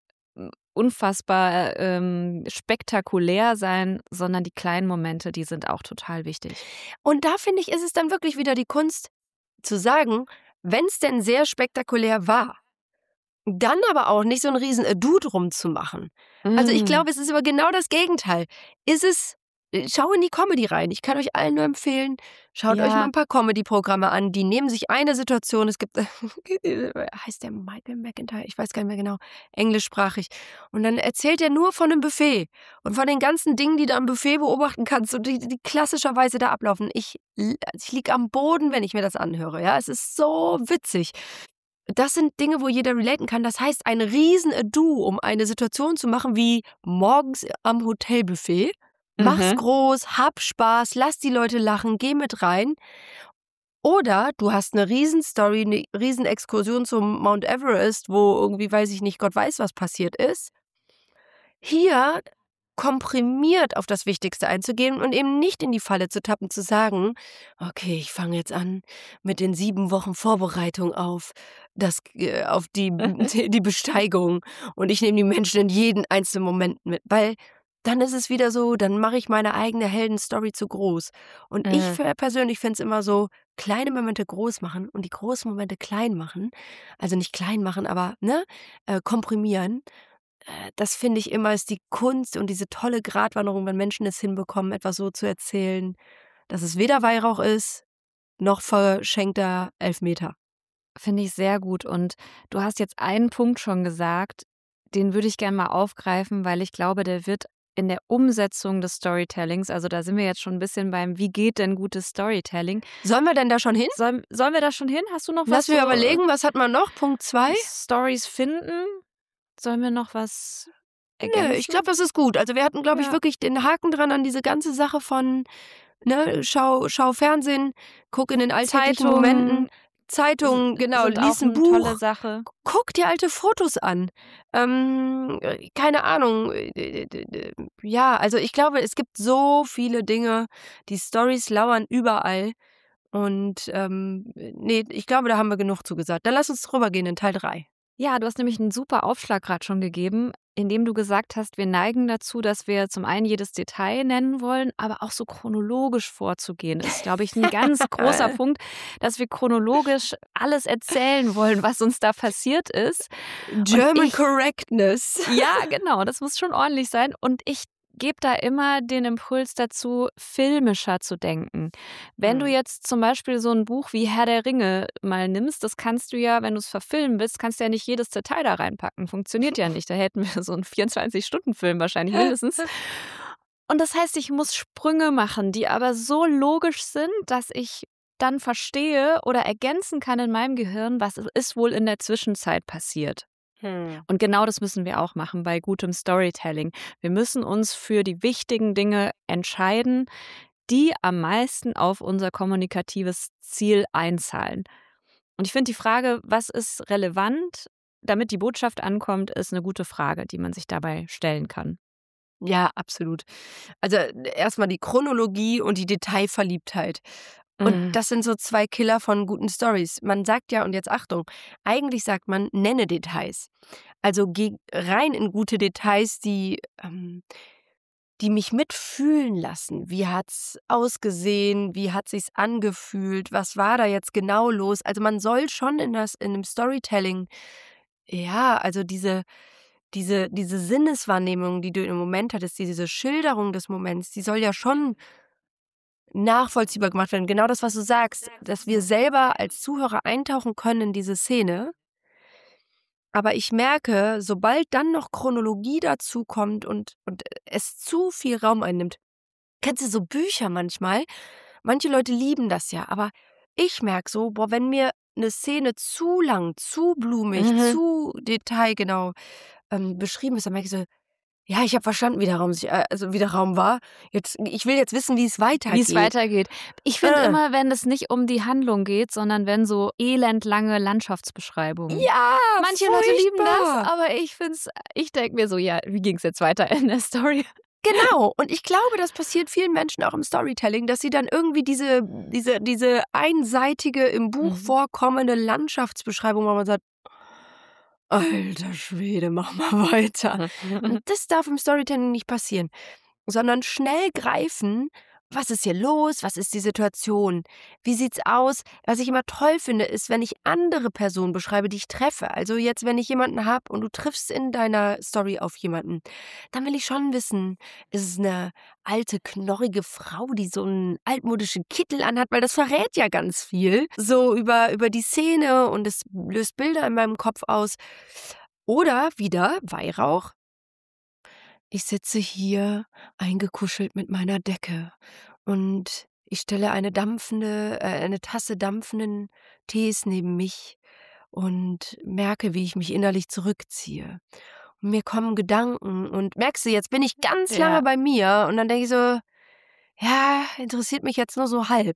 unfassbar, spektakulär sein, sondern die kleinen Momente, die sind auch total wichtig. Und da finde ich, ist es dann wirklich wieder die Kunst zu sagen, wenn's denn sehr spektakulär war, dann aber auch nicht so 'n riesen Ado drum zu machen. Also, ich Mhm. glaube, es ist aber genau das Gegenteil. Ist es Schau in die Comedy rein. Ich kann euch allen nur empfehlen, schaut euch mal Ja. 'n paar Comedy-Programme an. Die nehmen sich eine Situation, es gibt heißt der Michael McIntyre? Ich weiß gar nicht mehr genau, englischsprachig. Und dann erzählt er nur von 'nem Buffet und von den ganzen Dingen, die du am Buffet beobachten kannst und die klassischerweise da ablaufen. Ich liege am Boden, wenn ich mir das anhöre, ja? Es ist so witzig. Das sind Dinge, wo jeder relaten kann. Das heißt, ein Riesen-Ado, um eine Situation zu machen wie morgens am Hotelbuffet. Mach's Mhm. groß, hab Spaß, lass die Leute lachen, geh mit rein. Oder du hast 'ne Riesenstory, 'ne Riesenexkursion zum Mount Everest, wo irgendwie, weiß ich nicht, Gott weiß, was passiert ist. Hier komprimiert auf das Wichtigste einzugehen und eben nicht in die Falle zu tappen, zu sagen: „Okay, ich fange jetzt an mit den 7 Wochen Vorbereitung auf die Besteigung und ich nehme die Menschen in jeden einzelnen Moment mit.“ Weil dann ist es wieder so, dann mache ich meine eigene Heldenstory zu groß. Und ich Mhm. persönlich finde es immer so, kleine Momente groß machen und die großen Momente klein machen. Also nicht klein machen, aber, ne, komprimieren. das finde ich immer, ist die Kunst und diese tolle Gratwanderung, wenn Menschen es hinbekommen, etwas so zu erzählen, dass es weder Weihrauch ist, noch verschenkter Elfmeter. Finde ich sehr gut. Und du hast jetzt einen Punkt schon gesagt, den würde ich gerne mal aufgreifen, weil ich glaube, der wird in der Umsetzung des Storytellings, also da sind wir jetzt schon ein bisschen beim, wie geht denn gutes Storytelling? Sollen wir denn da schon hin? Sollen wir da schon hin? Hast du noch was Lass mir so, überlegen, was hat man noch? Punkt 2? Stories finden? Sollen wir noch was Nö, ergänzen? ich glaube, das ist gut. Also wir hatten, glaube ich, Ja. wirklich den Haken dran an diese ganze Sache von, ne, schau Fernsehen, guck in den alltäglichen Momenten. Zeitungen, genau, sind lies auch ein eine tolle Buch, Sache. guck dir alte Fotos an. Keine Ahnung. Ja, also ich glaube, es gibt so viele Dinge, die Storys lauern überall. Und nee, ich glaube, da haben wir genug zugesagt. Dann lass uns drüber gehen in Teil 3. Ja, du hast nämlich einen super Aufschlag gerade schon gegeben, indem du gesagt hast, wir neigen dazu, dass wir zum einen jedes Detail nennen wollen, aber auch so chronologisch vorzugehen ist, glaube ich, ein ganz großer Punkt, dass wir chronologisch alles erzählen wollen, was uns da passiert ist. German Correctness. Ja, genau, das muss schon ordentlich sein. Und ich gebe da immer den Impuls dazu, filmischer zu denken. Wenn du jetzt zum Beispiel so ein Buch wie Herr der Ringe mal nimmst, das kannst du ja, wenn du es verfilmen willst, kannst du ja nicht jedes Detail da reinpacken. Funktioniert ja nicht. Da hätten wir so einen 24-Stunden-Film wahrscheinlich mindestens. Und das heißt, ich muss Sprünge machen, die aber so logisch sind, dass ich dann verstehe oder ergänzen kann in meinem Gehirn, was ist wohl in der Zwischenzeit passiert. Und genau das müssen wir auch machen bei gutem Storytelling. Wir müssen uns für die wichtigen Dinge entscheiden, die am meisten auf unser kommunikatives Ziel einzahlen. Und ich finde die Frage, was ist relevant, damit die Botschaft ankommt, ist eine gute Frage, die man sich dabei stellen kann. Ja, absolut. Also erstmal die Chronologie und die Detailverliebtheit. Und das sind so 2 Killer von guten Stories. Man sagt ja, und jetzt Achtung, eigentlich sagt man, nenne Details. Also geh rein in gute Details, die mich mitfühlen lassen. Wie hat's ausgesehen? Wie hat sich's angefühlt? Was war da jetzt genau los? Also man soll schon in dem Storytelling, ja, also diese Sinneswahrnehmung, die du im Moment hattest, diese Schilderung des Moments, die soll ja schon nachvollziehbar gemacht werden. Genau das, was du sagst, dass wir selber als Zuhörer eintauchen können in diese Szene. Aber ich merke, sobald dann noch Chronologie dazu kommt und es zu viel Raum einnimmt, kennst du so Bücher manchmal? Manche Leute lieben das ja, aber ich merke so, boah, wenn mir eine Szene zu lang, zu blumig, zu detailgenau beschrieben ist, dann merke ich so, ja, ich habe verstanden, wie der Raum war. Ich will jetzt wissen, wie es weitergeht. Ich finde immer, wenn es nicht um die Handlung geht, sondern wenn so elendlange Landschaftsbeschreibungen. Ja, Manche Leute lieben das, furchtbar. aber ich denke mir so, ja, wie ging es jetzt weiter in der Story? Genau. Und ich glaube, das passiert vielen Menschen auch im Storytelling, dass sie dann irgendwie diese einseitige, im Buch vorkommende Landschaftsbeschreibung, wo man sagt, alter Schwede, mach mal weiter. Und das darf im Storytelling nicht passieren, sondern schnell greifen, was ist hier los, was ist die Situation, wie sieht's aus. Was ich immer toll finde, ist, wenn ich andere Personen beschreibe, die ich treffe. Also jetzt, wenn ich jemanden habe und du triffst in deiner Story auf jemanden, dann will ich schon wissen, ist es eine alte, knorrige Frau, die so einen altmodischen Kittel anhat, weil das verrät ja ganz viel, so über die Szene, und es löst Bilder in meinem Kopf aus. Oder wieder Weihrauch. Ich sitze hier eingekuschelt mit meiner Decke und ich stelle eine Tasse dampfenden Tees neben mich und merke, wie ich mich innerlich zurückziehe. Und mir kommen Gedanken und merkst du, jetzt bin ich ganz lange bei mir und dann denke ich so, ja, interessiert mich jetzt nur so halb.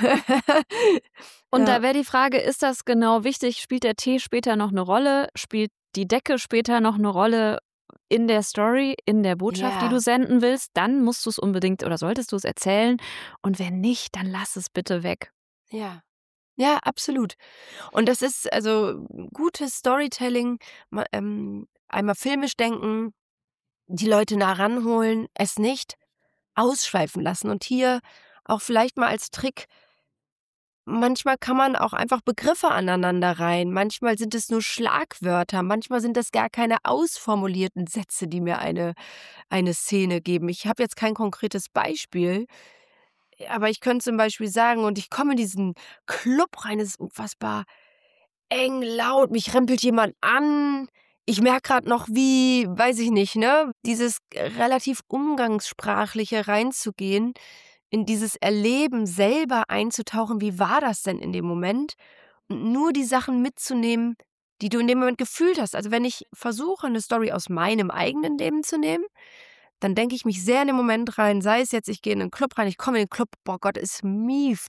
Und Ja. da wäre die Frage, ist das genau wichtig? Spielt der Tee später noch eine Rolle? Spielt die Decke später noch eine Rolle in der Story, in der Botschaft, die du senden willst? Dann musst du es unbedingt oder solltest du es erzählen. Und wenn nicht, dann lass es bitte weg. Ja. Ja, absolut. Und das ist also gutes Storytelling, einmal filmisch denken, die Leute nah ranholen, es nicht ausschweifen lassen. Und hier auch vielleicht mal als Trick, manchmal kann man auch einfach Begriffe aneinanderreihen. Manchmal sind es nur Schlagwörter. Manchmal sind es gar keine ausformulierten Sätze, die mir eine Szene geben. Ich habe jetzt kein konkretes Beispiel, aber ich könnte zum Beispiel sagen, und ich komme in diesen Club rein, es ist unfassbar eng, laut, mich rempelt jemand an. Ich merke gerade noch, wie, weiß ich nicht, ne, dieses relativ umgangssprachliche reinzugehen, in dieses Erleben selber einzutauchen. Wie war das denn in dem Moment? Und nur die Sachen mitzunehmen, die du in dem Moment gefühlt hast. Also wenn ich versuche, eine Story aus meinem eigenen Leben zu nehmen, dann denke ich mich sehr in den Moment rein, sei es jetzt, ich gehe in einen Club rein, ich komme in den Club, boah Gott, es mieft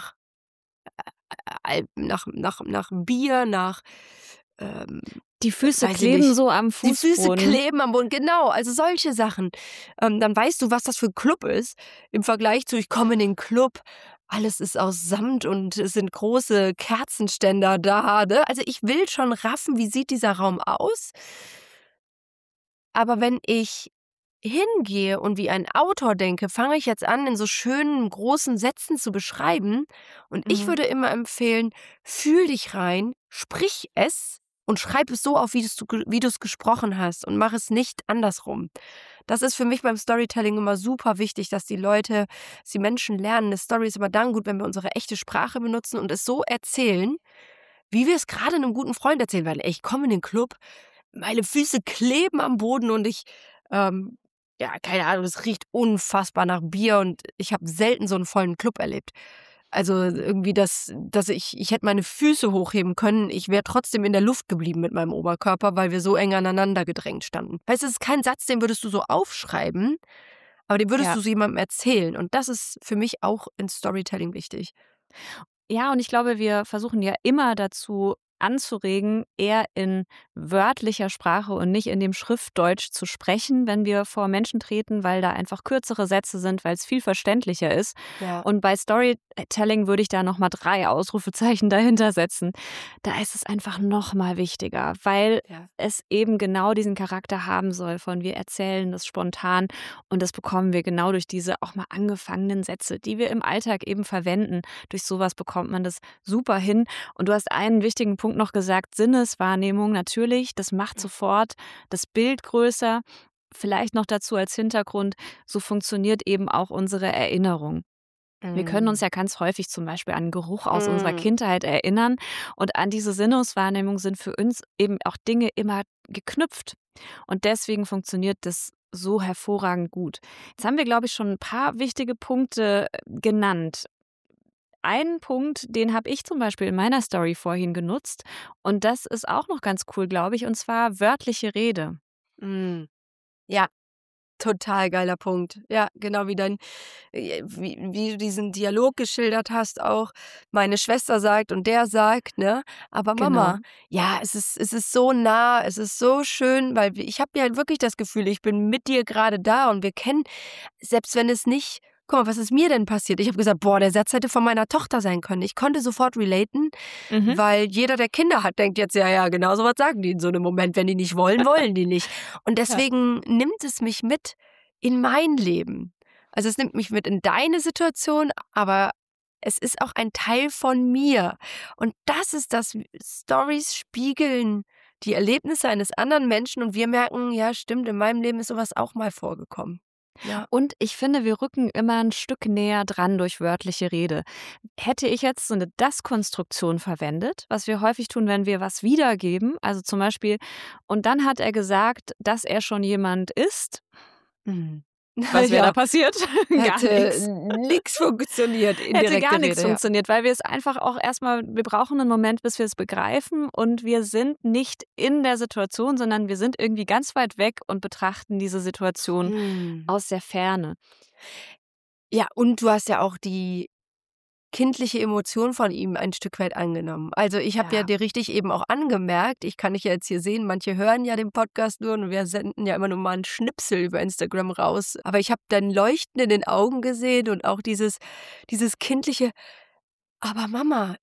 nach Bier, ähm, Die Füße weiß ich kleben nicht, so am die Füße Fußboden. kleben am Boden, genau, also solche Sachen. Dann weißt du, was das für 'n Club ist im Vergleich zu: Ich komme in den Club, alles ist aus Samt und es sind große Kerzenständer da, ne? Also, ich will schon raffen, wie sieht dieser Raum aus? Aber wenn ich hingehe und wie ein Autor denke, fange ich jetzt an, in so schönen, großen Sätzen zu beschreiben. Und ich Mhm. würde immer empfehlen, fühl dich rein, sprich es und schreib es so auf, wie du es gesprochen hast und mach es nicht andersrum. Das ist für mich beim Storytelling immer super wichtig, dass die Menschen lernen, eine Story ist immer dann gut, wenn wir unsere echte Sprache benutzen und es so erzählen, wie wir es gerade einem guten Freund erzählen, weil ey, ich komme in den Club, meine Füße kleben am Boden und ähm, ja, keine Ahnung, es riecht unfassbar nach Bier und ich habe selten so einen vollen Club erlebt. Also, irgendwie, dass ich hätte meine Füße hochheben können, ich wäre trotzdem in der Luft geblieben mit meinem Oberkörper, weil wir so eng aneinander gedrängt standen. Weißt du, es ist kein Satz, den würdest du so aufschreiben, aber den würdest Ja. du so jemandem erzählen und das ist für mich auch in Storytelling wichtig. Ja, und ich glaube, wir versuchen ja immer dazu anzuregen, eher in wörtlicher Sprache und nicht in dem Schriftdeutsch zu sprechen, wenn wir vor Menschen treten, weil da einfach kürzere Sätze sind, weil es viel verständlicher ist. Ja, Und bei Storytelling würde ich da noch mal 3 Ausrufezeichen dahinter setzen. Da ist es einfach noch mal wichtiger, weil ja. es eben genau diesen Charakter haben soll von wir erzählen das spontan und das bekommen wir genau durch diese auch mal angefangenen Sätze, die wir im Alltag eben verwenden. Durch sowas bekommt man das super hin. Und du hast einen wichtigen Punkt noch gesagt, Sinneswahrnehmung natürlich, das macht sofort das Bild größer. Vielleicht noch dazu als Hintergrund, so funktioniert eben auch unsere Erinnerung. Wir können uns Mhm. ja ganz häufig zum Beispiel an 'n Geruch aus unserer Mhm. Kindheit erinnern und an diese Sinneswahrnehmung sind für uns eben auch Dinge immer geknüpft. Und deswegen funktioniert das so hervorragend gut. Jetzt haben wir, glaube ich, schon ein paar wichtige Punkte genannt. Einen Punkt, den habe ich zum Beispiel in meiner Story vorhin genutzt und das ist auch noch ganz cool, glaube ich, und zwar wörtliche Rede. Mhm. Ja. Total geiler Punkt. Ja, genau wie du diesen Dialog geschildert hast auch. Meine Schwester sagt und der sagt, ne? Aber Genau. Mama, ja, es ist so nah, es ist so schön, weil ich habe ja wirklich das Gefühl, ich bin mit dir gerade da und wir kennen selbst wenn es nicht guck mal, was ist mir denn passiert? Ich habe gesagt: „Boah, der Satz hätte von meiner Tochter sein können.“ Ich konnte sofort relaten, Mhm. weil jeder, der Kinder hat, denkt jetzt: „Ja, ja, genau so was sagen die in so 'nem Moment. Wenn die nicht wollen, wollen die nicht.“ Und Ja. deswegen nimmt es mich mit in mein Leben. Also, es nimmt mich mit in deine Situation, aber es ist auch ein Teil von mir. Und das ist das, Storys spiegeln die Erlebnisse eines anderen Menschen und wir merken: „Ja, stimmt, in meinem Leben ist so was auch mal vorgekommen.“ Ja. Und ich finde, wir rücken immer ein Stück näher dran durch wörtliche Rede. Hätte ich jetzt so eine Das-Konstruktion verwendet, was wir häufig tun, wenn wir was wiedergeben, also zum Beispiel: „Und dann hat er gesagt, dass er schon jemand ist.“ Mhm. Was wäre da Ja, passiert? Gar hätte nix. nix funktioniert, Hätte gar indirekte nichts Rede, ja. funktioniert, weil wir es einfach auch erstmal wir brauchen einen Moment, bis wir es begreifen und wir sind nicht in der Situation, sondern wir sind irgendwie ganz weit weg und betrachten diese Situation Mhm. aus der Ferne. Ja, und du hast ja auch die kindliche Emotion von ihm ein Stück weit angenommen. Also, ich habe ja Ja. dir richtig eben auch angemerkt ich kann dich ja jetzt hier sehen, manche hören ja den Podcast nur und wir senden ja immer nur mal 'n Schnipsel über Instagram raus. Aber ich habe dein Leuchten in den Augen gesehen und auch dieses kindliche: „Aber Mama,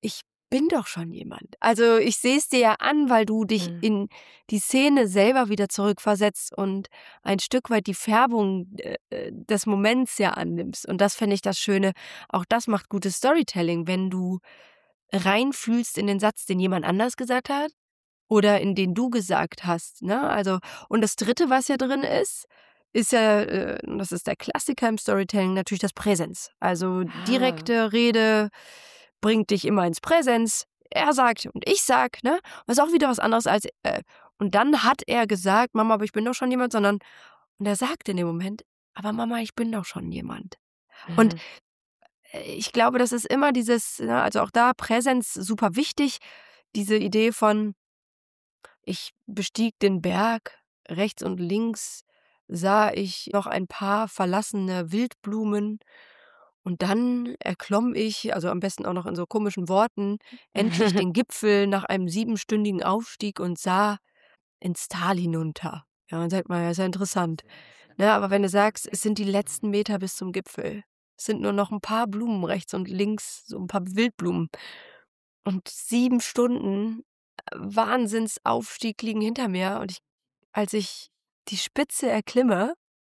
bin doch schon jemand. Also ich sehe es dir ja an, weil du dich in die Szene selber wieder zurückversetzt und ein Stück weit die Färbung des Moments ja annimmst. Und das finde ich das Schöne. Auch das macht gutes Storytelling, wenn du reinfühlst in den Satz, den jemand anders gesagt hat oder in den du gesagt hast. Ne? Also, und das Dritte, was ja drin ist ja, das ist der Klassiker im Storytelling, natürlich das Präsens. Also direkte Rede bringt dich immer ins Präsens. Er sagt und ich sag, ne? Was auch wieder was anderes als und dann hat er gesagt, Mama, aber ich bin doch schon jemand, sondern und er sagt in dem Moment, aber Mama, ich bin doch schon jemand. Und ich glaube, das ist immer dieses, ne, also auch da Präsenz super wichtig, diese Idee von ich bestieg den Berg, rechts und links sah ich noch ein paar verlassene Wildblumen und dann erklomm ich, also am besten auch noch in so komischen Worten, endlich den Gipfel nach einem 7-stündigen Aufstieg und sah ins Tal hinunter. Ja, dann sagt man, ja, ist ja interessant. Ne, aber wenn du sagst, es sind die letzten Meter bis zum Gipfel, es sind nur noch ein paar Blumen rechts und links, so ein paar Wildblumen und 7 Stunden Wahnsinnsaufstieg liegen hinter mir und als ich die Spitze erklimme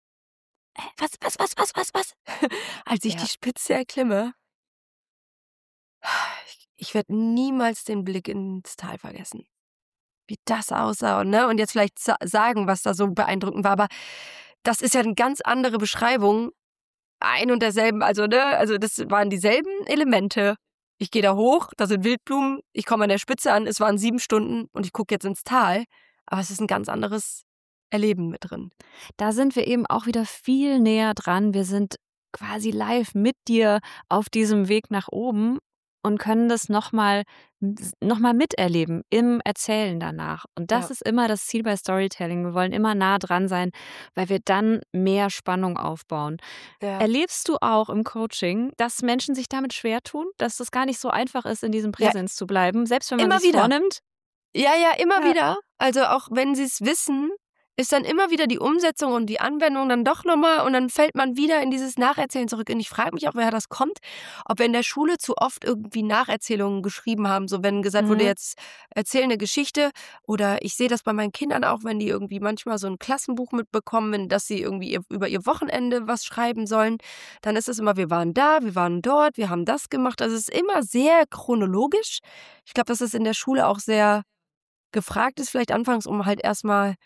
was? Als ich die Ja. Spitze erklimme, ich werde niemals den Blick ins Tal vergessen, wie das aussah und, ne, und jetzt vielleicht sagen, was da so beeindruckend war, aber das ist ja 'ne ganz andere Beschreibung ein und derselben also, ne, also das waren dieselben Elemente. Ich gehe da hoch, da sind Wildblumen, ich komme an der Spitze an, es waren 7 Stunden und ich gucke jetzt ins Tal, aber es ist 'n ganz anderes Erleben mit drin. Da sind wir eben auch wieder viel näher dran. Wir sind quasi live mit dir auf diesem Weg nach oben und können das noch mal miterleben im Erzählen danach. Und das Ja. ist immer das Ziel bei Storytelling. Wir wollen immer nah dran sein, weil wir dann mehr Spannung aufbauen. Ja. Erlebst du auch im Coaching, dass Menschen sich damit schwer tun, dass es gar nicht so einfach ist, in diesem Ja, Präsens zu bleiben, selbst wenn man immer sich's wieder. vornimmt? Ja, immer Ja. wieder. Also, auch wenn sie's wissen, ist dann immer wieder die Umsetzung und die Anwendung dann doch noch mal und dann fällt man wieder in dieses Nacherzählen zurück. Und ich frage mich auch, woher das kommt, ob wir in der Schule zu oft irgendwie Nacherzählungen geschrieben haben, so wenn gesagt wurde: Mhm. „Jetzt erzähl 'ne Geschichte“, oder ich sehe das bei meinen Kindern auch, wenn die irgendwie manchmal so 'n Klassenbuch mitbekommen, dass sie irgendwie über ihr Wochenende was schreiben sollen, dann ist es immer: „Wir waren da, wir waren dort, wir haben das gemacht.“ Also, es ist immer sehr chronologisch. Ich glaube, dass es in der Schule auch sehr gefragt ist, vielleicht anfangs, um halt erstmal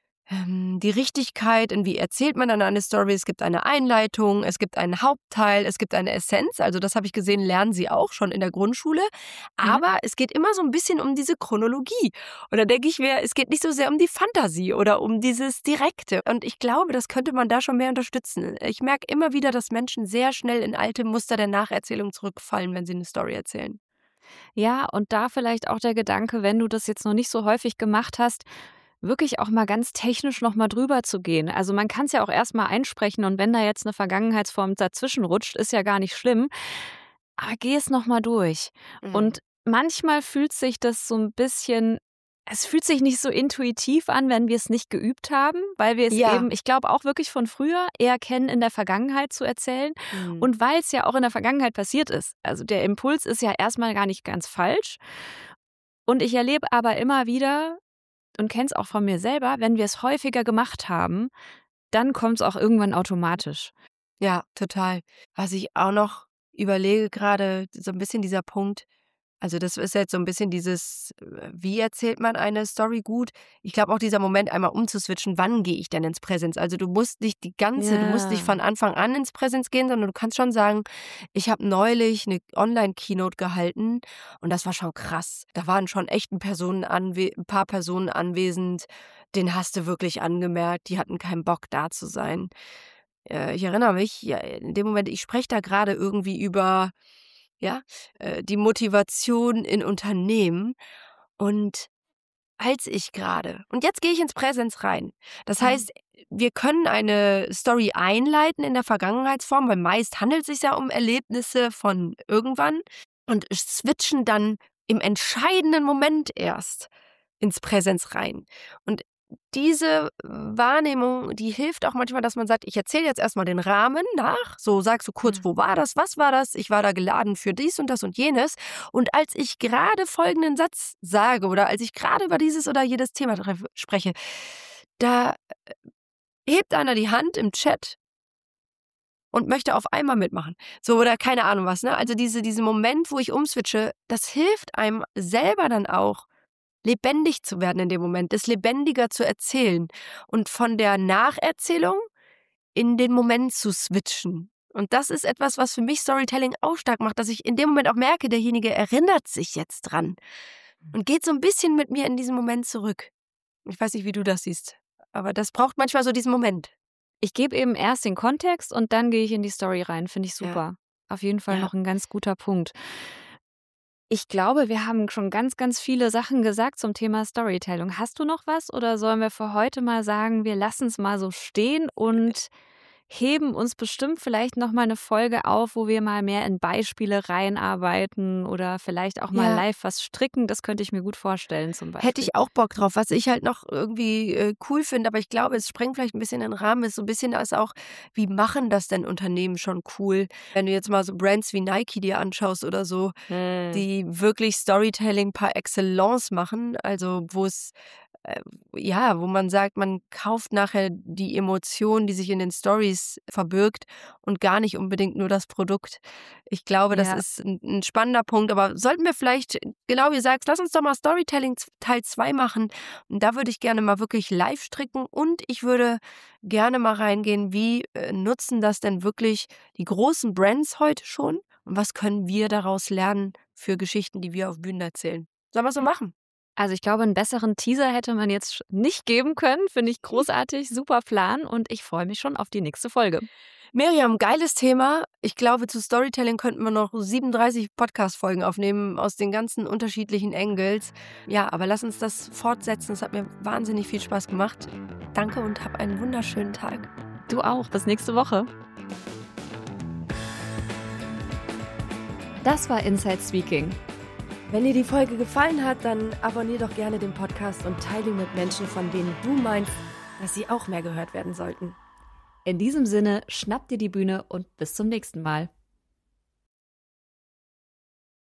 die Richtigkeit, in wie erzählt man dann eine Story. Es gibt eine Einleitung, es gibt einen Hauptteil, es gibt eine Essenz. Also das habe ich gesehen, lernen sie auch schon in der Grundschule. Mhm. Aber es geht immer so ein bisschen um diese Chronologie. Und da denke ich mir, es geht nicht so sehr um die Fantasie oder um dieses Direkte. Und ich glaube, das könnte man da schon mehr unterstützen. Ich merke immer wieder, dass Menschen sehr schnell in alte Muster der Nacherzählung zurückfallen, wenn sie eine Story erzählen. Ja, und da vielleicht auch der Gedanke, wenn du das jetzt noch nicht so häufig gemacht hast, wirklich auch mal ganz technisch noch mal drüber zu gehen. Also, man kann's ja auch erst mal einsprechen und wenn da jetzt 'ne Vergangenheitsform dazwischen rutscht, ist ja gar nicht schlimm, aber geh es noch mal durch. Mhm. Und manchmal fühlt sich das so 'n bisschen es fühlt sich nicht so intuitiv an, wenn wir's nicht geübt haben, weil wir es Ja. eben, ich glaube auch wirklich von früher eher kennen, in der Vergangenheit zu erzählen Mhm. und weil's ja auch in der Vergangenheit passiert ist. Also, der Impuls ist ja erst mal gar nicht ganz falsch. Und ich erlebe aber immer wieder und kenne es auch von mir selber, wenn wir es häufiger gemacht haben, dann kommt es auch irgendwann automatisch. Ja, total. Was ich auch noch überlege gerade, so ein bisschen dieser Punkt, also, das ist jetzt so ein bisschen dieses, wie erzählt man eine Story gut? Ich glaube auch dieser Moment, einmal umzuswitchen, wann gehe ich denn ins Präsens? Also, du musst nicht Ja. von Anfang an ins Präsens gehen, sondern du kannst schon sagen: „Ich habe neulich eine Online-Keynote gehalten und das war schon krass. Da waren schon echt 'n paar Personen anwesend, den hast du wirklich angemerkt, die hatten keinen Bock, da zu sein.“ Ich erinnere mich, ja, in dem Moment, ich spreche da gerade irgendwie über, ja, die Motivation in Unternehmen und als ich gerade und jetzt gehe ich ins Präsens rein. Das Mhm. heißt, wir können eine Story einleiten in der Vergangenheitsform, weil meist handelt es sich ja um Erlebnisse von irgendwann und switchen dann im entscheidenden Moment erst ins Präsens rein. Und diese Wahrnehmung, die hilft auch manchmal, dass man sagt, ich erzähle jetzt erstmal den Rahmen nach, so sagst du kurz, wo war das, was war das, ich war da geladen für dies und das und jenes und als ich gerade folgenden Satz sage oder als ich gerade über dieses oder jedes Thema spreche, da hebt einer die Hand im Chat und möchte auf einmal mitmachen. So, oder keine Ahnung was, ne? Also diese Moment, wo ich umswitche, das hilft einem selber dann auch, lebendig zu werden in dem Moment, das lebendiger zu erzählen und von der Nacherzählung in den Moment zu switchen. Und das ist etwas, was für mich Storytelling auch stark macht, dass ich in dem Moment auch merke, derjenige erinnert sich jetzt dran und geht so ein bisschen mit mir in diesen Moment zurück. Ich weiß nicht, wie du das siehst, aber das braucht manchmal so diesen Moment. Ich gebe eben erst den Kontext und dann gehe ich in die Story rein. Finde ich Ja. super. Auf jeden Fall Ja. noch ein ganz guter Punkt. Ich glaube, wir haben schon ganz, ganz viele Sachen gesagt zum Thema Storytelling. Hast du noch was oder sollen wir für heute mal sagen, wir lassen es mal so stehen und heben uns bestimmt vielleicht noch mal eine Folge auf, wo wir mal mehr in Beispiele reinarbeiten oder vielleicht auch mal Ja. live was stricken? Das könnte ich mir gut vorstellen zum Beispiel. Hätte ich auch Bock drauf. Was ich halt noch irgendwie cool finde, aber ich glaube, es sprengt vielleicht ein bisschen den Rahmen, ist so ein bisschen das auch, wie machen das denn Unternehmen schon cool? Wenn du jetzt mal so Brands wie Nike dir anschaust oder so, die wirklich Storytelling par excellence machen, also wo es wo man sagt, man kauft nachher die Emotion, die sich in den Stories verbirgt und gar nicht unbedingt nur das Produkt. Ich glaube, das Ja. ist ein spannender Punkt, aber sollten wir vielleicht, genau wie du sagst, lass uns doch mal Storytelling Teil 2 machen und da würde ich gerne mal wirklich live stricken und ich würde gerne mal reingehen, wie nutzen das denn wirklich die großen Brands heute schon und was können wir daraus lernen für Geschichten, die wir auf Bühnen erzählen. Sollen wir so machen? Also, ich glaube, einen besseren Teaser hätte man jetzt nicht geben können. Finde ich großartig, super Plan und ich freue mich schon auf die nächste Folge. Miriam, geiles Thema. Ich glaube, zu Storytelling könnten wir noch 37 Podcast-Folgen aufnehmen aus den ganzen unterschiedlichen Angles. Ja, aber lass uns das fortsetzen. Es hat mir wahnsinnig viel Spaß gemacht. Danke und hab einen wunderschönen Tag. Du auch. Bis nächste Woche. Das war Inside Speaking. Wenn dir die Folge gefallen hat, dann abonnier doch gerne den Podcast und teile ihn mit Menschen, von denen du meinst, dass sie auch mehr gehört werden sollten. In diesem Sinne, schnapp dir die Bühne und bis zum nächsten Mal.